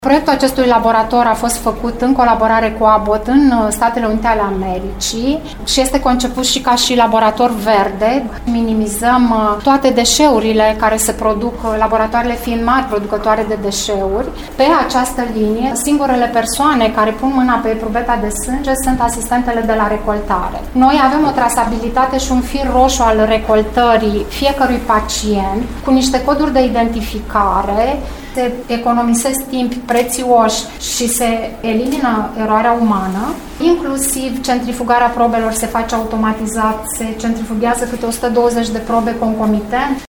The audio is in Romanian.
Proiectul acestui laborator a fost făcut în colaborare cu Abbott în Statele Unite ale Americii și este conceput și ca și laborator verde. Minimizăm toate deșeurile care se produc, laboratoarele fiind mari producătoare de deșeuri. Pe această linie, singurele persoane care pun mâna pe eprubeta de sânge sunt asistentele de la recoltare. Noi avem o trasabilitate și un fir roșu al recoltării fiecărui pacient cu niște coduri de identificare. Se economisesc timp prețioși și se elimină eroarea umană, inclusiv centrifugarea probelor se face automatizat, se centrifugează câte 120 de probe concomitent.